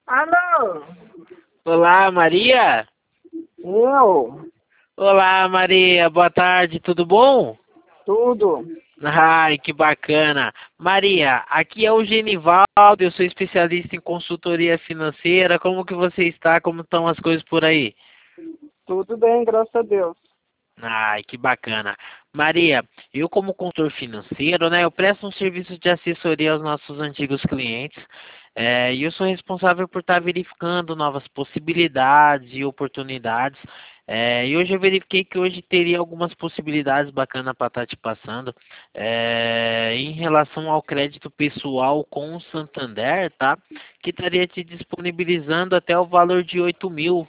Alô? Olá, Maria. Eu? Olá, Maria. Boa tarde, tudo bom? Tudo? Ai, que bacana. Maria, aqui é o Genivaldo, eu sou especialista em consultoria financeira. Como que você está? Como estão as coisas por aí? Tudo bem, graças a Deus. Ai, que bacana. Maria, eu como consultor financeiro, né, eu presto um serviço de assessoria aos nossos antigos clientes, e eu sou responsável por estar verificando novas possibilidades e oportunidades. E hoje eu verifiquei que hoje teria algumas possibilidades bacanas para estar te passando, em relação ao crédito pessoal com o Santander, tá? Que estaria te disponibilizando até o valor de 8.000.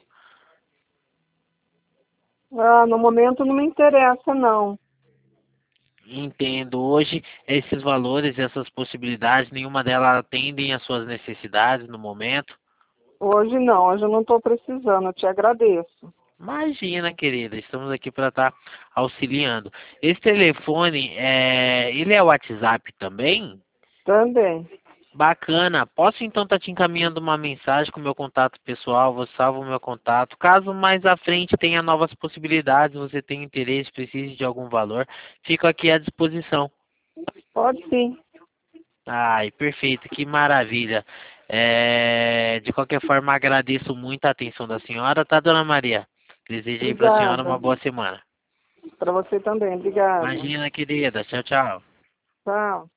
Ah, no momento não me interessa, não. Entendo. Hoje, esses valores, essas possibilidades, nenhuma delas atendem às suas necessidades no momento. Hoje não, hoje eu não estou precisando, eu te agradeço. Imagina, querida, estamos aqui para estar auxiliando. Esse telefone, ele é WhatsApp também? Também. Bacana. Posso então estar te encaminhando uma mensagem com o meu contato pessoal, você salva o meu contato. Caso mais à frente tenha novas possibilidades, você tenha interesse, precise de algum valor, fico aqui à disposição. Pode sim. Ai, perfeito, que maravilha. De qualquer forma, agradeço muito a atenção da senhora, tá, dona Maria? Desejo aí para a senhora uma Obrigada. boa semana. Para você também, obrigada. Imagina, querida. Tchau, tchau. Tchau.